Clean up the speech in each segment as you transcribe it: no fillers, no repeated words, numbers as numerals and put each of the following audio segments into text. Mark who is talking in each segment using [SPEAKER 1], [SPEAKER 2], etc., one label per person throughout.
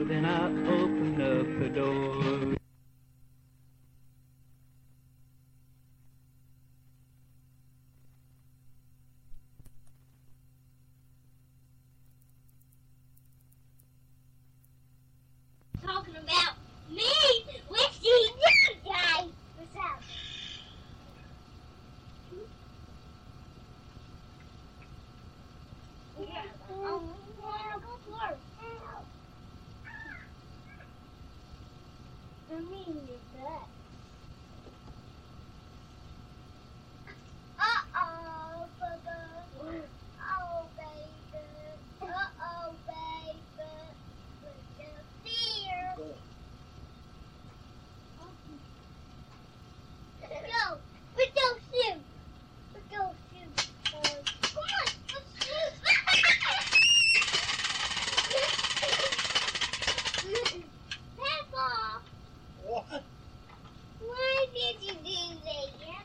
[SPEAKER 1] Then I open up the door.
[SPEAKER 2] Talking about me with the young guy. What's up? Yeah. Oh, go first. I mean, your butt. Uh-oh, bubba. Oh, baby. Uh-oh, baby. Look up there. Go. Let's go shoot. Let's go shoot. Come on, let's shoot. Peppa,
[SPEAKER 3] What?
[SPEAKER 2] why did you do that?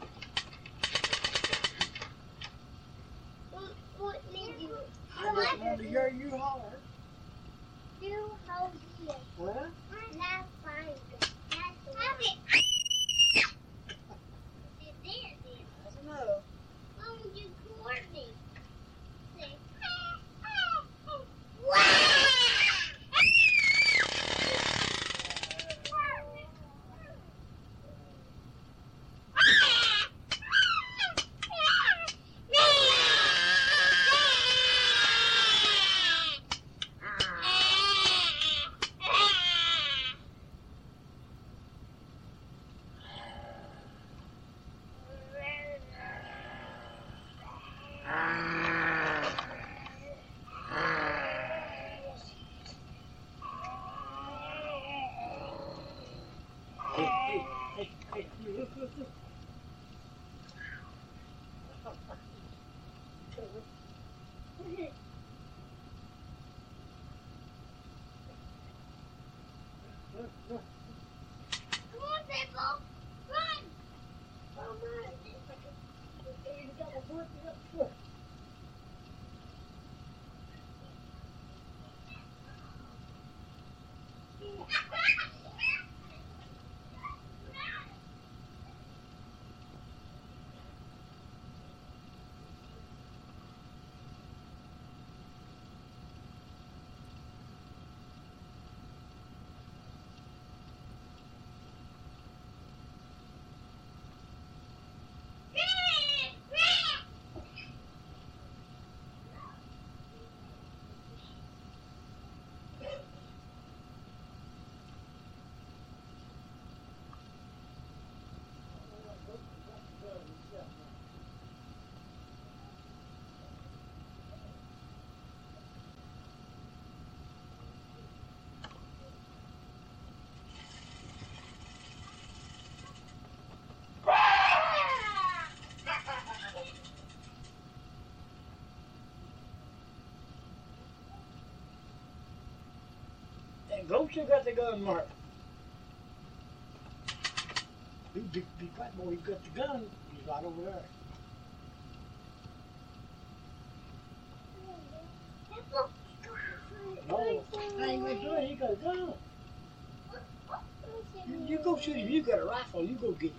[SPEAKER 2] What did you
[SPEAKER 3] I just wanted to hear you holler.
[SPEAKER 2] do? Hold here.
[SPEAKER 3] Huh?
[SPEAKER 2] Not fine. Have it.
[SPEAKER 3] That's enough.
[SPEAKER 2] Oh, you Courtney. Say,
[SPEAKER 3] Hey, you look. Look.
[SPEAKER 2] Come on, Peppa. Run.
[SPEAKER 3] Oh, man. You got my foot. You got my foot. And go still got the gun, Mark. Be quiet, boy. You got the gun. He's right over there.
[SPEAKER 2] Peppa.
[SPEAKER 3] No, I ain't gonna do it. He got a gun. You go shoot him. You got a rifle. You go get him.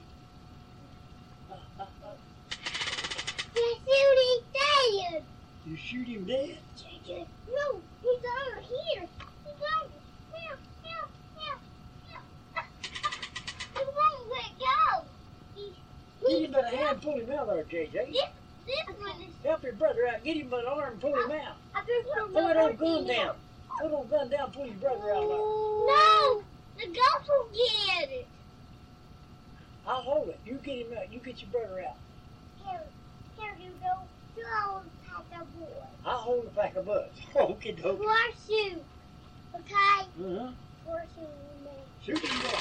[SPEAKER 2] He's shooting dead.
[SPEAKER 3] You shoot him dead.
[SPEAKER 2] No, he's over here. He's over here. Here. He won't let go.
[SPEAKER 3] Get him by the hand, pull him out there, JJ.
[SPEAKER 2] This one is.
[SPEAKER 3] Help your brother out. Get him by the arm, and pull him out.
[SPEAKER 2] I just don't
[SPEAKER 3] Throw
[SPEAKER 2] know
[SPEAKER 3] that old
[SPEAKER 2] where
[SPEAKER 3] gun
[SPEAKER 2] he is.
[SPEAKER 3] down. Throw that old gun down, pull your brother out there.
[SPEAKER 2] No, the ghost will get it.
[SPEAKER 3] I'll hold it. You get him out. You get your brother out.
[SPEAKER 2] Here you go. Go, Papa boy.
[SPEAKER 3] I'll hold a pack of butts. Okay, dokie.
[SPEAKER 2] Horseshoe. Okay?
[SPEAKER 3] Uh-huh.
[SPEAKER 2] Horseshoe.
[SPEAKER 3] Shoot him down.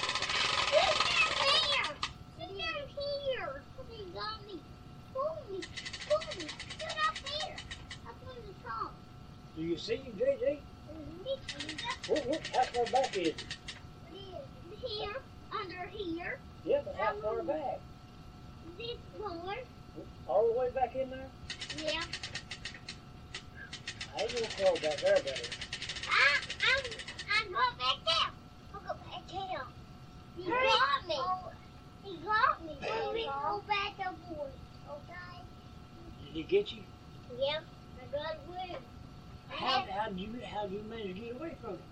[SPEAKER 2] Sit down here. He got me. Pull me. Sit up here. Up on the top.
[SPEAKER 3] Do you see him, JJ?
[SPEAKER 2] Mhm.
[SPEAKER 3] How far back is it?
[SPEAKER 2] Here, under here.
[SPEAKER 3] Yeah, but how far back?
[SPEAKER 2] This one.
[SPEAKER 3] All the way back in there?
[SPEAKER 2] Yeah.
[SPEAKER 3] I ain't gonna crawl back there, buddy.
[SPEAKER 2] I'm go back down. I'll go back down. He
[SPEAKER 3] Hurry.
[SPEAKER 2] got me.
[SPEAKER 3] Oh,
[SPEAKER 2] He got me.
[SPEAKER 3] Hurry.
[SPEAKER 2] Go back aboard. Okay?
[SPEAKER 4] Did he get you?
[SPEAKER 2] Yep. I got away.
[SPEAKER 4] How did you manage to get away from him?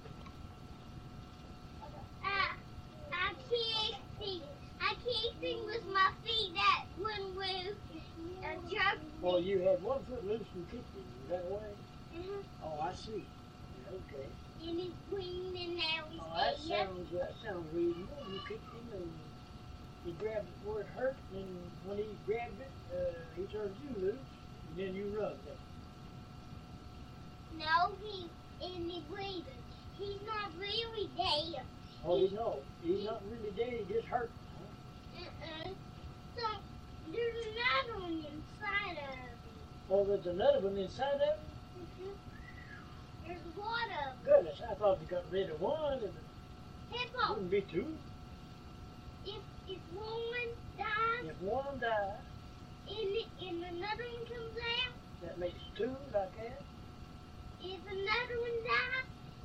[SPEAKER 2] I kicked him with my feet that wouldn't move. Jerked
[SPEAKER 4] Oh,
[SPEAKER 2] me.
[SPEAKER 4] you had one foot loose and kicked him. Is that way?
[SPEAKER 2] Mhm.
[SPEAKER 4] Oh, I see. Okay.
[SPEAKER 2] And he screamed and now he's
[SPEAKER 4] Oh, that
[SPEAKER 2] dead.
[SPEAKER 4] sounds reasonable. You kicked him and he grabbed it where it hurt, and when he grabbed it, he turned you loose, and then you rubbed him.
[SPEAKER 2] No, he's breathing. He's not really dead.
[SPEAKER 4] Oh, no, he's not really dead. He just hurt.
[SPEAKER 2] So there's another one inside of him.
[SPEAKER 4] Oh, there's another one inside of him.
[SPEAKER 2] There's a lot of them.
[SPEAKER 4] Goodness, I thought you got rid of one, and it
[SPEAKER 2] Hippo,
[SPEAKER 4] wouldn't be two.
[SPEAKER 2] if one dies
[SPEAKER 4] If one died,
[SPEAKER 2] and another one comes out,
[SPEAKER 4] that makes two like that.
[SPEAKER 2] if another one dies,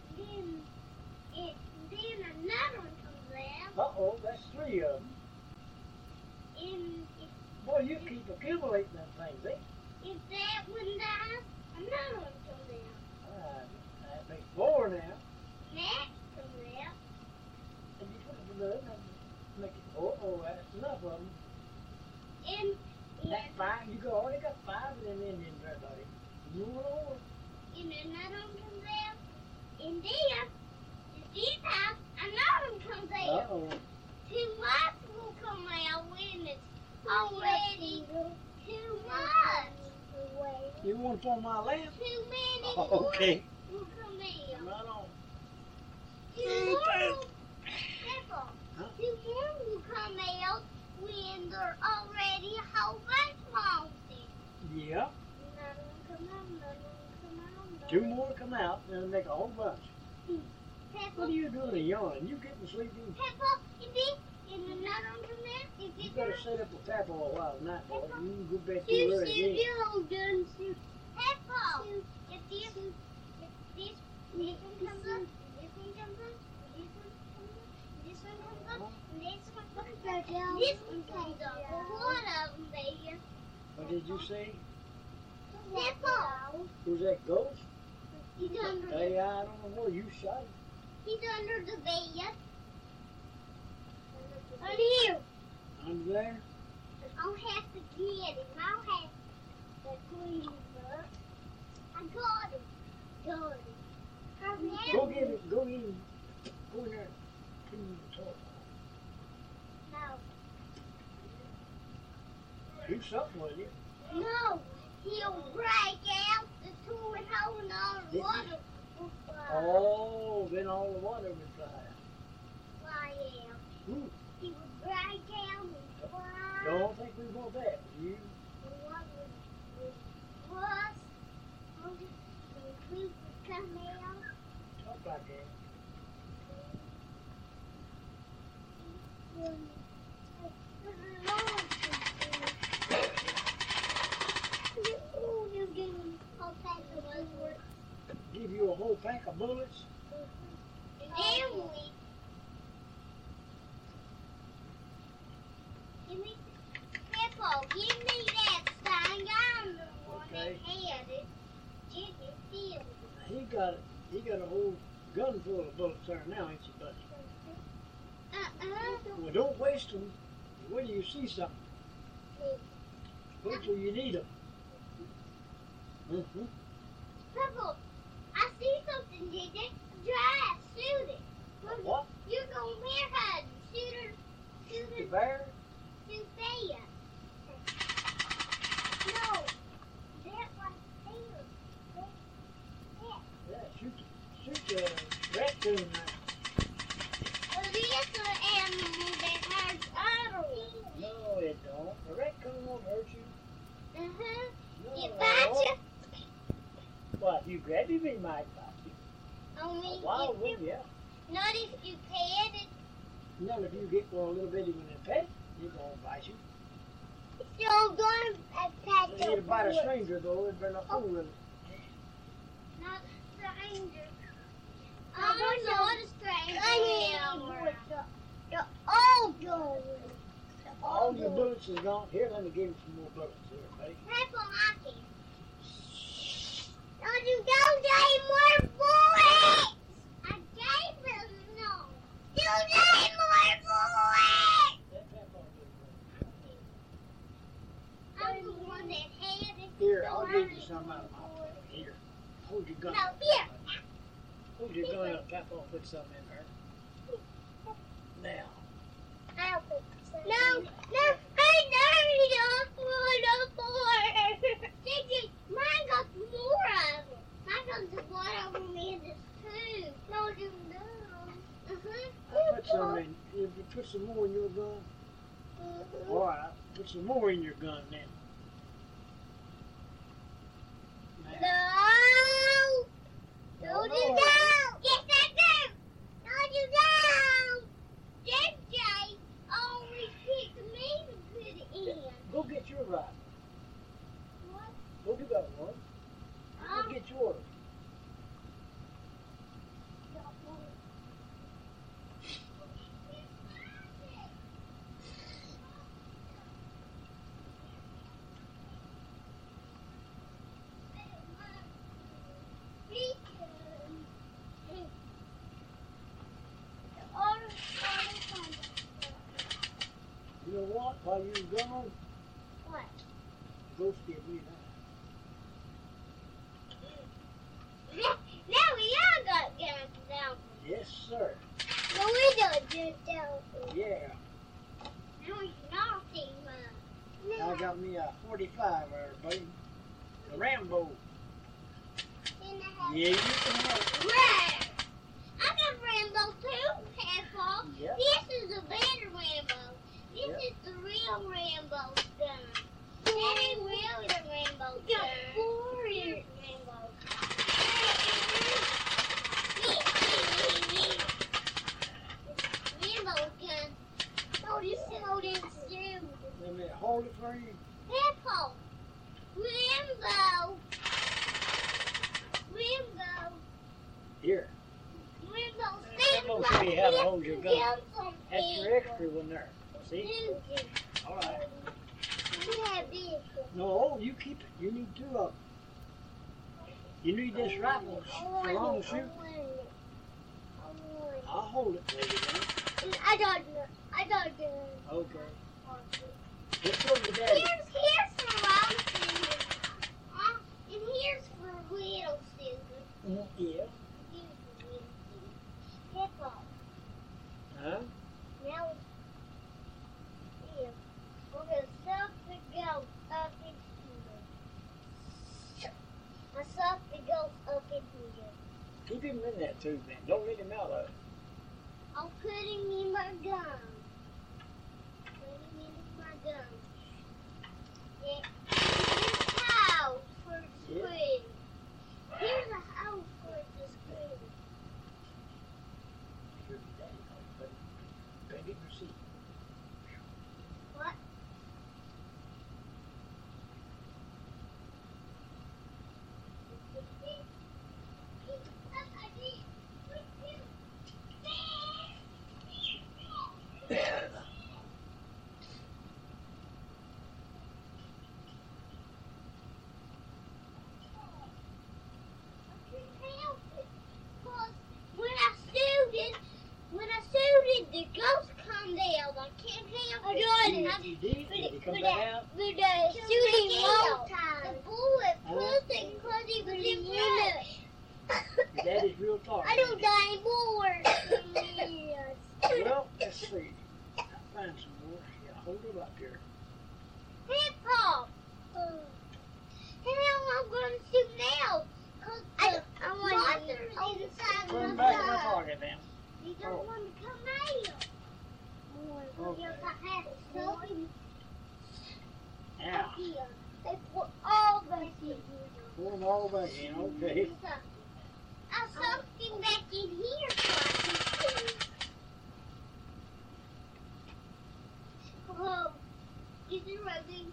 [SPEAKER 2] then another one comes out,
[SPEAKER 4] Uh-oh, that's three of them.
[SPEAKER 2] and
[SPEAKER 4] Boy, you keep accumulating them things, eh?
[SPEAKER 2] if that one dies, another one comes out.
[SPEAKER 4] That makes four now.
[SPEAKER 2] Next comes out,
[SPEAKER 4] And you put it together and make it four. Oh, that's enough of them.
[SPEAKER 2] and
[SPEAKER 4] That's five. You already got five of them Indians there, buddy. Move it over.
[SPEAKER 2] and another one comes out, and then this house, another one comes out.
[SPEAKER 4] Uh-oh.
[SPEAKER 2] Two months will come out when it's already too much.
[SPEAKER 4] You want from my left?
[SPEAKER 2] Too many
[SPEAKER 4] Oh, okay.
[SPEAKER 2] more will come out.
[SPEAKER 4] Right on.
[SPEAKER 2] Two more will, Peppa,
[SPEAKER 4] Huh?
[SPEAKER 2] two more will come out when they're already a whole bunch mounted.
[SPEAKER 4] Yeah.
[SPEAKER 2] Another one come out, another one come out.
[SPEAKER 4] Two more come out and it'll make a whole bunch.
[SPEAKER 2] Peppa,
[SPEAKER 4] What are you doing yawning? You getting sleepy?
[SPEAKER 2] Peppa, and another one come out. If
[SPEAKER 4] You
[SPEAKER 2] it's
[SPEAKER 4] better set up a tap all a while tonight, boy. You can go back to
[SPEAKER 2] Shoot,
[SPEAKER 4] your
[SPEAKER 2] shoot,
[SPEAKER 4] again.
[SPEAKER 2] shoot, gun, shoot. Peppa, if this one comes up, this one comes up, this one comes up, this one comes up, this one comes up. A lot of them, baby.
[SPEAKER 4] What did you say?
[SPEAKER 2] Peppa,
[SPEAKER 4] Who's that ghost?
[SPEAKER 2] he's under the,
[SPEAKER 4] Hey, I don't know where you shot him.
[SPEAKER 2] he's under the bed. Right here.
[SPEAKER 4] Under there?
[SPEAKER 2] I'll have to get him. I'll have to clean him up. I got him. Got him.
[SPEAKER 4] Go get it. Go in. Go in there. Give me the talk.
[SPEAKER 2] No.
[SPEAKER 4] Do something with it.
[SPEAKER 2] No, he'll break out the tool and hole and all the water will
[SPEAKER 4] Oh, then all the water would fly out.
[SPEAKER 2] fly out.
[SPEAKER 4] Ooh,
[SPEAKER 2] He would break out and fly.
[SPEAKER 4] don't think we want that. You
[SPEAKER 2] The water would bust. The poop would come out.
[SPEAKER 4] talk like that. Give you a whole pack of bullets.
[SPEAKER 2] Give me that thing. I'm the one
[SPEAKER 4] Okay.
[SPEAKER 2] that had it. Jimmy Field.
[SPEAKER 4] He got a whole gun full of bullets there now, ain't you, buddy? Well, don't waste them. When you see something, wait till you need them. Mm-hmm.
[SPEAKER 2] Purple, I see something, JJ. Drive, shoot it.
[SPEAKER 4] What?
[SPEAKER 2] You're going bear hunting. Shoot
[SPEAKER 4] The
[SPEAKER 2] it,
[SPEAKER 4] bear?
[SPEAKER 2] shoot bear. No, that right there.
[SPEAKER 4] Yeah, shoot the raccoon now.
[SPEAKER 2] Well, this an animal that has arteries.
[SPEAKER 4] No, it don't. The raccoon won't hurt you.
[SPEAKER 2] Uh-huh.
[SPEAKER 4] No,
[SPEAKER 2] It
[SPEAKER 4] it
[SPEAKER 2] bites
[SPEAKER 4] won't.
[SPEAKER 2] you.
[SPEAKER 4] Well, if you grab him, he might bite you.
[SPEAKER 2] Only
[SPEAKER 4] A wild
[SPEAKER 2] if
[SPEAKER 4] one,
[SPEAKER 2] you,
[SPEAKER 4] yeah.
[SPEAKER 2] not if you pet it.
[SPEAKER 4] Not if you get one a little bitty one and pet, he won't bite you.
[SPEAKER 2] So I'm going to pat
[SPEAKER 4] You need to bite a
[SPEAKER 2] the
[SPEAKER 4] stranger, though. It better not fool with it.
[SPEAKER 2] not stranger. There's a lot of strange.
[SPEAKER 4] All your bullets is gone. Here, let me give you some more bullets here, buddy.
[SPEAKER 2] Purple hockey. Don't you take more bullets! I gave them no. You take more bullets!
[SPEAKER 4] That pepper will
[SPEAKER 2] I'm the one that had it.
[SPEAKER 4] Here, I'll give you some out of my here. Hold your gun.
[SPEAKER 2] No,
[SPEAKER 4] up.
[SPEAKER 2] here.
[SPEAKER 4] Hold your gun up. Papa will put something in there. Now.
[SPEAKER 2] No, I never don't want mine got more of them. Mine got the one over me in this too. No, you don't.
[SPEAKER 4] I put some in. You put some more in your gun. All right. Put some more in your gun then. Now.
[SPEAKER 2] No! No, you don't! Yes, I do! No, you don't! This guy always picks me to put it in.
[SPEAKER 4] Go get your rifle.
[SPEAKER 2] What?
[SPEAKER 4] Go get that one. Go get yours. You know what? While you're gone,
[SPEAKER 2] What?
[SPEAKER 4] go skip me now.
[SPEAKER 2] Now we all got guns down.
[SPEAKER 4] Yes, sir.
[SPEAKER 2] No, we don't do down.
[SPEAKER 4] Yeah.
[SPEAKER 2] Now we nothing, man.
[SPEAKER 4] I got me a 45 there, buddy. A Rambo. Yeah, you can have it.
[SPEAKER 2] Red. I got Rambo too, Peppa.
[SPEAKER 4] Yep.
[SPEAKER 2] This is a better Rambo. This
[SPEAKER 4] Yep.
[SPEAKER 2] is the real Rambo gun. That ain't really the Rambo gun. Here's Rambo. Rambo gun. Oh, this is holding soon.
[SPEAKER 4] Let me hold it for you.
[SPEAKER 2] Peppa. Rambo. Rambo.
[SPEAKER 4] Here.
[SPEAKER 2] Rambo,
[SPEAKER 4] I'm
[SPEAKER 2] stand
[SPEAKER 4] gonna
[SPEAKER 2] right
[SPEAKER 4] show you how to
[SPEAKER 2] here.
[SPEAKER 4] hold your gun.
[SPEAKER 2] Give some
[SPEAKER 4] That's
[SPEAKER 2] things.
[SPEAKER 4] your extra one there. See?
[SPEAKER 2] Susan.
[SPEAKER 4] All right.
[SPEAKER 2] We have this.
[SPEAKER 4] No, you keep it. You need two of them. You need this rifle for long shoot. I'll hold it for you, man.
[SPEAKER 2] I don't know. I don't know.
[SPEAKER 4] Okay. Let's go to daddy.
[SPEAKER 2] Here's for long scissors. And here's for little scissors.
[SPEAKER 4] Yeah.
[SPEAKER 2] Here's for little scissors. Peppa.
[SPEAKER 4] Huh?
[SPEAKER 2] Now here. We're gonna suck the ghost up in here. I suck the ghost up in here.
[SPEAKER 4] Keep him in that tube, man. Don't let him out of it.
[SPEAKER 2] I'm putting in my gun. Putting in my gun. Yeah. Here's a house for the
[SPEAKER 4] Yeah.
[SPEAKER 2] screen. Here's a house for the screen.
[SPEAKER 4] Sure, daddy. But get your seat.
[SPEAKER 2] What? When I suited, the ghost come down. I can't help it.
[SPEAKER 4] You did? Did he come
[SPEAKER 2] But
[SPEAKER 4] back out?
[SPEAKER 2] But shooting long time. The bullet pushing because he was in front.
[SPEAKER 4] Your daddy's real tall.
[SPEAKER 2] I don't die more. Yes.
[SPEAKER 4] Well, let's see. I'll find some more. Yeah, hold it up here.
[SPEAKER 2] Hip hop. And now I'm going to shoot now. Cause I want inside
[SPEAKER 4] Put him
[SPEAKER 2] my
[SPEAKER 4] back in the
[SPEAKER 2] gun.
[SPEAKER 4] pocket now.
[SPEAKER 2] He don't want to come out.
[SPEAKER 4] Okay.
[SPEAKER 2] Yes, I have something
[SPEAKER 4] Now,
[SPEAKER 2] here. They put all the things.
[SPEAKER 4] pull them all back in. Okay.
[SPEAKER 2] I something back in here so I can see. Oh, is it rubbing?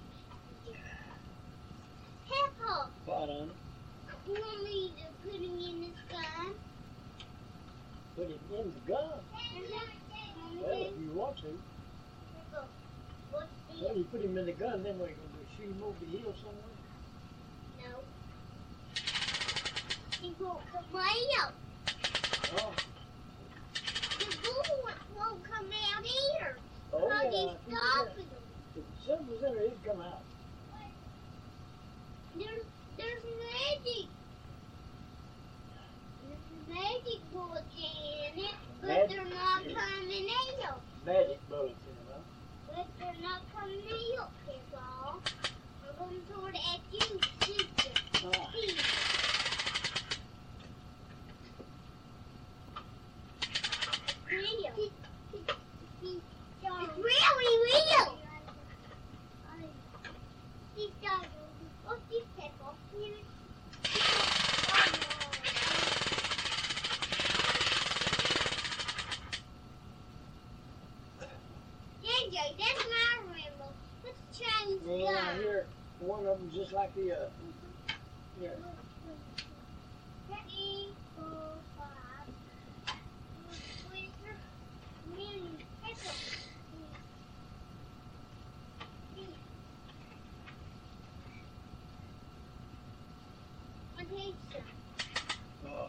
[SPEAKER 2] Peppa,
[SPEAKER 4] Spot on it.
[SPEAKER 2] you want me to put him in this gun?
[SPEAKER 4] in the gun. Well, if you want to.
[SPEAKER 2] What's
[SPEAKER 4] Well,
[SPEAKER 2] this?
[SPEAKER 4] you put him in the gun, then we're going to shoot him over the hill somewhere.
[SPEAKER 2] No. He won't come out.
[SPEAKER 4] Oh,
[SPEAKER 2] The bullet won't come out either.
[SPEAKER 4] oh
[SPEAKER 2] Because
[SPEAKER 4] yeah.
[SPEAKER 2] he's
[SPEAKER 4] I think it
[SPEAKER 2] stopping
[SPEAKER 4] is.
[SPEAKER 2] them.
[SPEAKER 4] If the sun was in there, it'd come out.
[SPEAKER 2] There's magic. There's magic bullets in it, but
[SPEAKER 4] Magic?
[SPEAKER 2] they're not coming out.
[SPEAKER 4] Magic bullets in them, huh?
[SPEAKER 2] But they're not coming out, that's all. I'm going toward at you, shoot you.
[SPEAKER 4] Ah.
[SPEAKER 2] See. Real. It's really real. He's got what's this pepper? JJ, that's my rainbow. Let's change
[SPEAKER 4] Well, I
[SPEAKER 2] gun.
[SPEAKER 4] hear one of them's just like the other. Yeah.
[SPEAKER 2] 3, 4, 5. Really pepper. What is it?
[SPEAKER 4] Oh,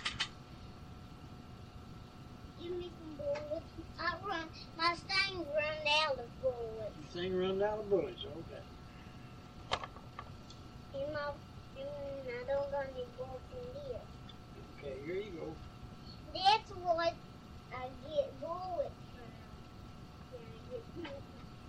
[SPEAKER 2] Give me some bullets. My thing run out of bullets.
[SPEAKER 4] this thing runs out of bullets. Okay.
[SPEAKER 2] And I don't got any bullets in here.
[SPEAKER 4] Okay, here you go.
[SPEAKER 2] That's what I get bullets from. Yeah, I get bullets.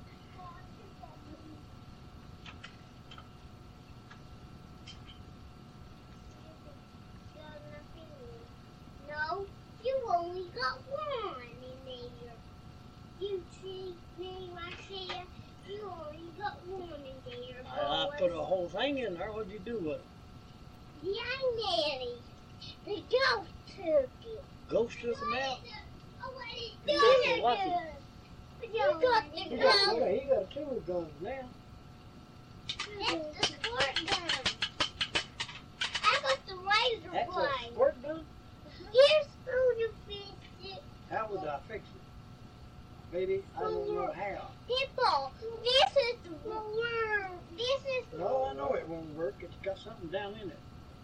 [SPEAKER 2] No, you only got one in there. You treat me like that. You only got one in there.
[SPEAKER 4] I put a whole thing in there. What'd you do with it?
[SPEAKER 2] Young Daddy, the ghost took it.
[SPEAKER 4] Ghost took them out?
[SPEAKER 2] Oh, what is
[SPEAKER 4] You're
[SPEAKER 2] it?
[SPEAKER 4] lucky.
[SPEAKER 2] You got the
[SPEAKER 4] He got,
[SPEAKER 2] ghost.
[SPEAKER 4] he got two guns now.
[SPEAKER 2] That's the squirt gun. I got the razor
[SPEAKER 4] That's a
[SPEAKER 2] blade.
[SPEAKER 4] squirt gun?
[SPEAKER 2] Here's how you fix it.
[SPEAKER 4] How would I fix it? Baby, I don't know how.
[SPEAKER 2] People, this is the word. This is the
[SPEAKER 4] No, I know it won't work. It's got something down in it.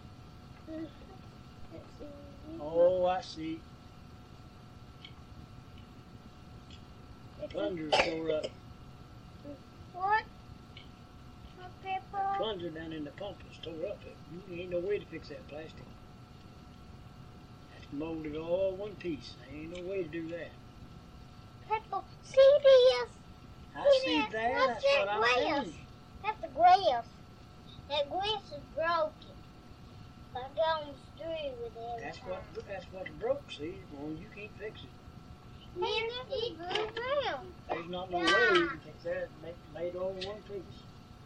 [SPEAKER 4] Oh, I see. Plunger's tore up.
[SPEAKER 2] What? What people?
[SPEAKER 4] Plunger down in the pump is tore up. There ain't no way to fix that plastic. That's molded all one piece. There ain't no way to do that.
[SPEAKER 2] People, see this?
[SPEAKER 4] I
[SPEAKER 2] See
[SPEAKER 4] see
[SPEAKER 2] that?
[SPEAKER 4] that.
[SPEAKER 2] What's
[SPEAKER 4] That's
[SPEAKER 2] that
[SPEAKER 4] what I'm
[SPEAKER 2] glass?
[SPEAKER 4] telling you.
[SPEAKER 2] That's the grass. That grass is broken. I got them through with it.
[SPEAKER 4] That's what it broke. See, well, you can't fix it.
[SPEAKER 2] It's around.
[SPEAKER 4] There's not no way you can fix that. Made all one piece.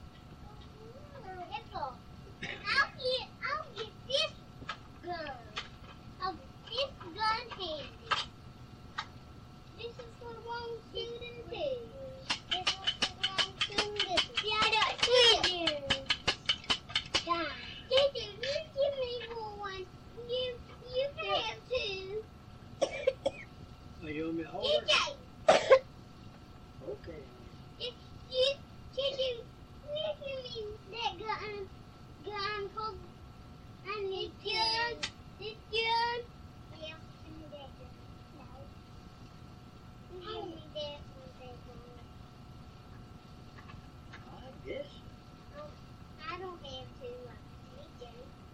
[SPEAKER 2] People, I'll get this gun. I'll get this gun handy. This is for one shooting too. This is for one shooting too. Yeah, I don't God. Did you give me one? You can have two.
[SPEAKER 4] Are you want me to hold her?
[SPEAKER 2] DJ,
[SPEAKER 4] Okay.
[SPEAKER 2] did you give me that gun called I need gun? This gun? Yeah, I need that gun. No. You give me that one.
[SPEAKER 4] I guess.
[SPEAKER 2] I don't have two like DJ.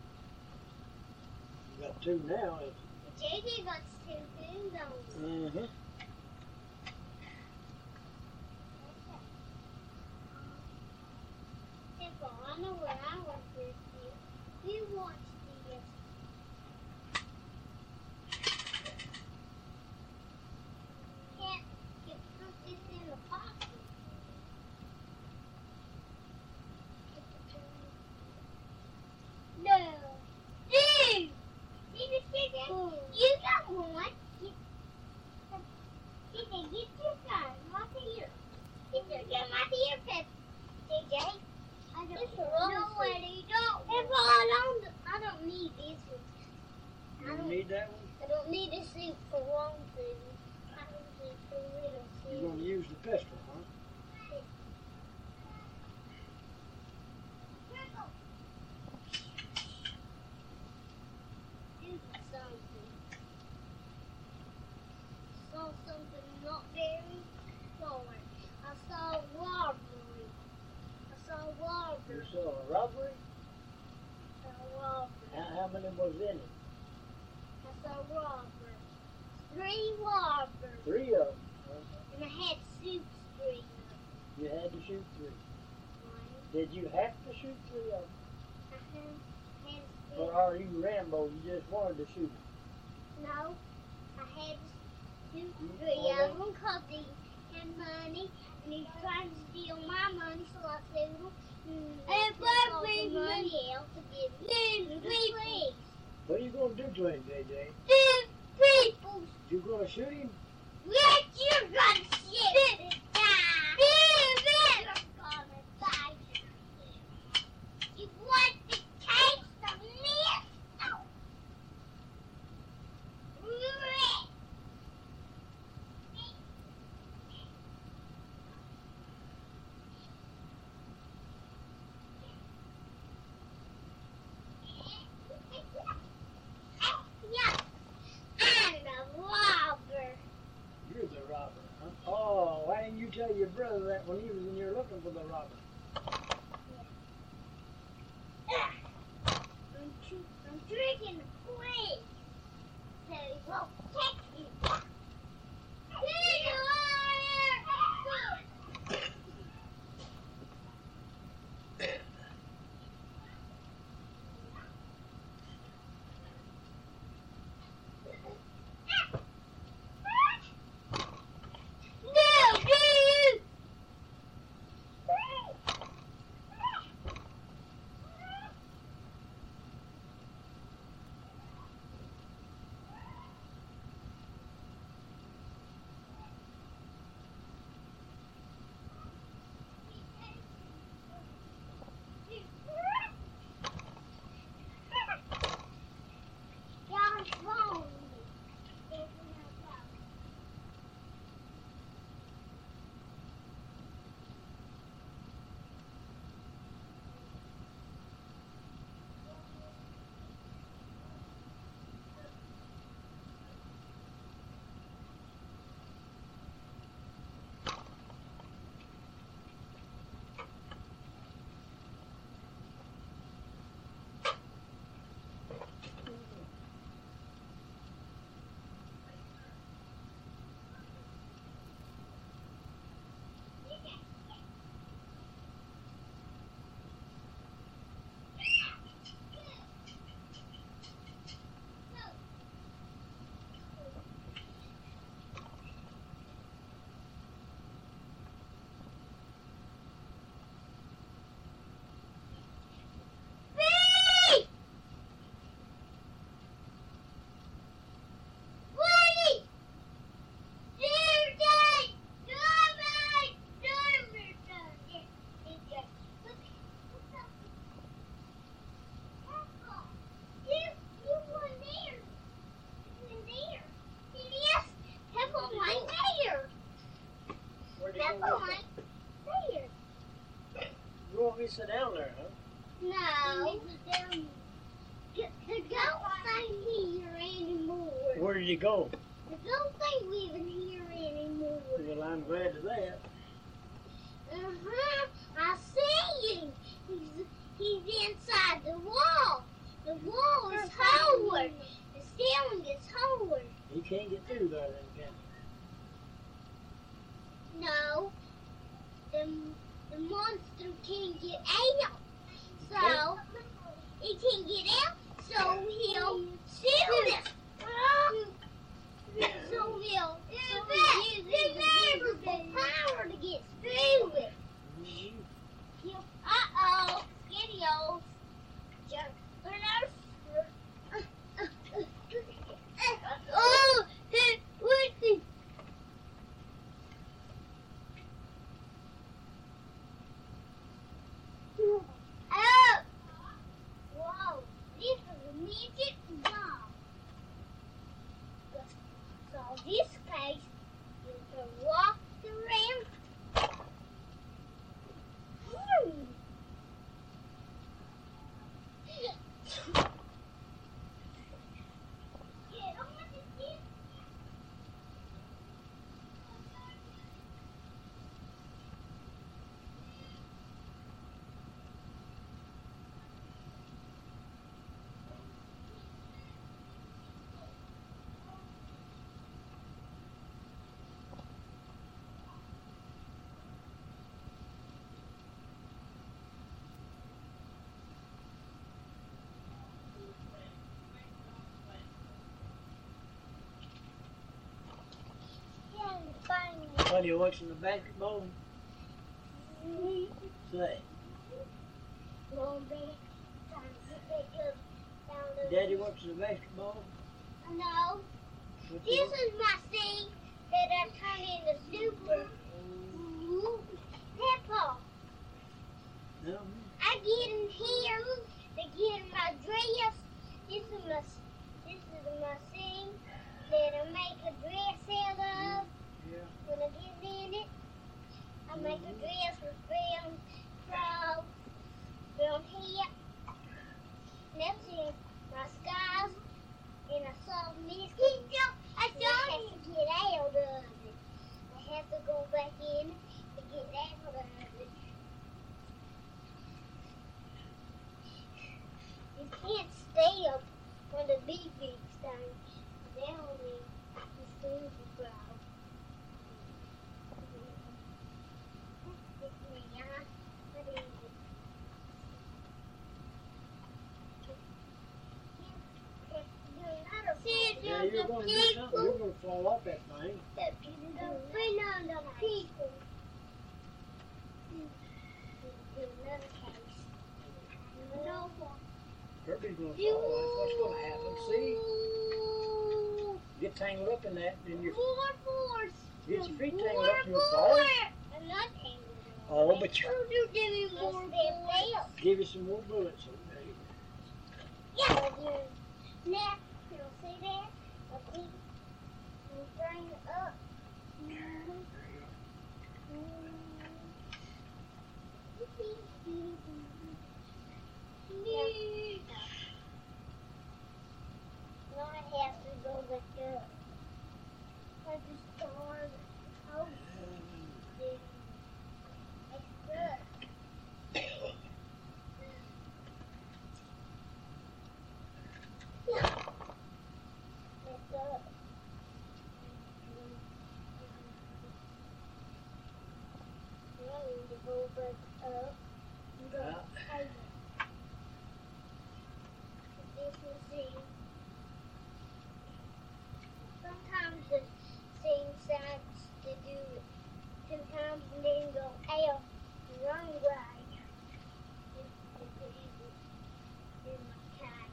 [SPEAKER 4] You got two now.
[SPEAKER 2] JJ got two things on.
[SPEAKER 4] Uh-huh.
[SPEAKER 2] Simple, I know where I want this to. You watch this. Can't put this in the pocket. No. Dude! You got one. DJ, get your gun right here. Get your gun right here, Pep. DJ. I don't need this one.
[SPEAKER 4] You need that one?
[SPEAKER 2] I don't need a suit for long
[SPEAKER 4] You saw a robbery?
[SPEAKER 2] A robber.
[SPEAKER 4] How many was in it?
[SPEAKER 2] That's a robber. 3 robbers.
[SPEAKER 4] 3 of them.
[SPEAKER 2] And I had to shoot 3 of them.
[SPEAKER 4] You had to shoot 3.
[SPEAKER 2] One.
[SPEAKER 4] Did you have to shoot 3 of them?
[SPEAKER 2] I had to shoot.
[SPEAKER 4] Or are you Rambo? You just wanted to shoot them?
[SPEAKER 2] No. I had to shoot
[SPEAKER 4] You
[SPEAKER 2] 3
[SPEAKER 4] already-
[SPEAKER 2] of them because they had money. And he's trying to steal my money, so I sued him. And I bring money out to give me the police.
[SPEAKER 4] What are you going to do to him, JJ?
[SPEAKER 2] The people.
[SPEAKER 4] You going to shoot him?
[SPEAKER 2] Yes, you're gonna shoot and die. You're gonna die. You want to taste the meat? Yeah, I'm a robber.
[SPEAKER 4] You're the robber, huh? Oh, why didn't you tell your brother that when he was in here looking for the robber?
[SPEAKER 2] I'm drinking the place. So he won't catch me. Get you out of here! No, dude! Y'all's wrong.
[SPEAKER 4] Where'd you
[SPEAKER 2] That's
[SPEAKER 4] go?
[SPEAKER 2] all right. There.
[SPEAKER 4] You want me to sit down there, huh?
[SPEAKER 2] No. The ghost ain't here anymore.
[SPEAKER 4] Where did you go?
[SPEAKER 2] The ghost ain't living here anymore.
[SPEAKER 4] Well, I'm glad of that.
[SPEAKER 2] I see him. He's inside the wall. The wall is forward. The ceiling is forward.
[SPEAKER 4] He can't get through there then, can he?
[SPEAKER 2] No. The monster can't get out. So he can't get out. So he'll shoot us. So he'll use his invisible power to get through it. Uh-oh. Skitty-os. Oh, what's it? Oh! Whoa, this is a magic bomb. So this case, you can walk around. Get on this.
[SPEAKER 4] While you're watching the basketball, say,
[SPEAKER 2] Mom, Daddy, trying to get that just down the.
[SPEAKER 4] Daddy watching the basketball.
[SPEAKER 2] No,
[SPEAKER 4] What
[SPEAKER 2] this
[SPEAKER 4] you
[SPEAKER 2] is my seed that I turned into super pepper.
[SPEAKER 4] No,
[SPEAKER 2] I get in here to get in my dress. This is my seed that I make a dress out of.
[SPEAKER 4] yeah.
[SPEAKER 2] When I get in it, I make a dress with brown clothes, brown hair. Next thing, my skies and a soft mist. I have to get out of it. I have to go back in to get out of it. You can't stay up on the big stones. Down there, the stones are brown.
[SPEAKER 4] Yeah, you're going to do something. You're going to fall off that thing. Herbie's going to fall. That's what's going to happen. See? Get tangled up in that, and you get your feet tangled up, you'll fall.
[SPEAKER 2] I'm not tangled up.
[SPEAKER 4] Oh, but you
[SPEAKER 2] Give me more bullets.
[SPEAKER 4] give you some more bullets. There you go.
[SPEAKER 2] Yeah. Now, you see that? A big, you bring it up. Now I have to go back up. I just started out. It's good. It's up. Now I need to go back up. And go over. This is the. Sometimes the same sides to do it. Sometimes and then go out the wrong way. It's easy. In my cat.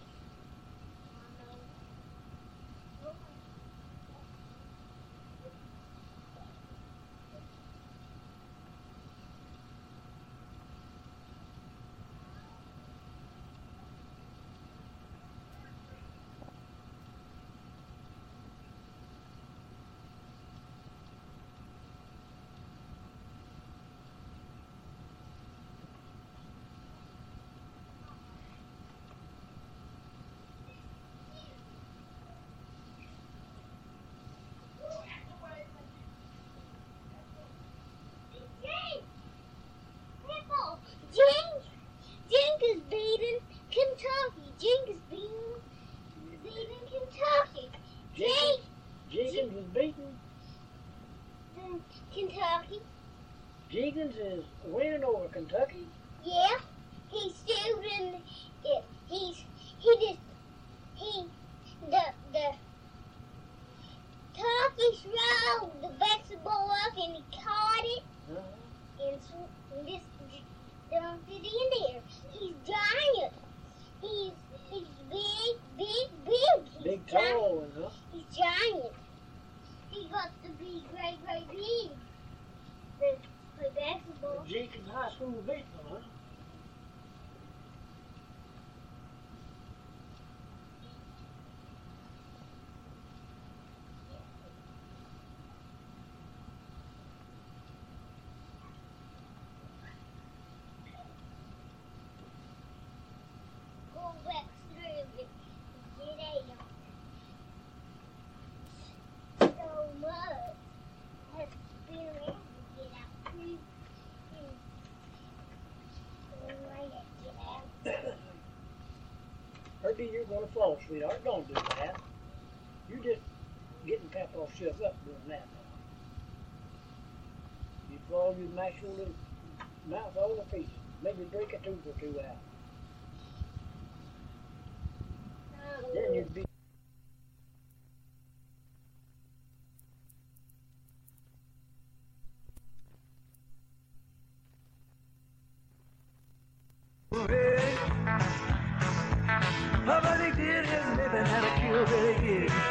[SPEAKER 2] Jink is beating Kentucky. Jink is beating Kentucky.
[SPEAKER 4] Jenkins is beating.
[SPEAKER 2] Kentucky.
[SPEAKER 4] Jenkins is winning over Kentucky.
[SPEAKER 2] Yeah, he's still in it. The Turkish rolled the basketball up and he caught it and just dumped it in there. He's giant. He's big.
[SPEAKER 4] Big tall one, huh?
[SPEAKER 2] He's giant. He got to be great big. To play basketball.
[SPEAKER 4] Jenkins High School beat them, huh?
[SPEAKER 2] Go back through it. Get out. So much has been able to get out through.
[SPEAKER 4] Herbie, you're going to fall, sweetheart. Don't do that. You're just getting Papa shook up doing that. You fall, you mash your little mouth all to pieces. Maybe break a tooth or two out. Then you'd be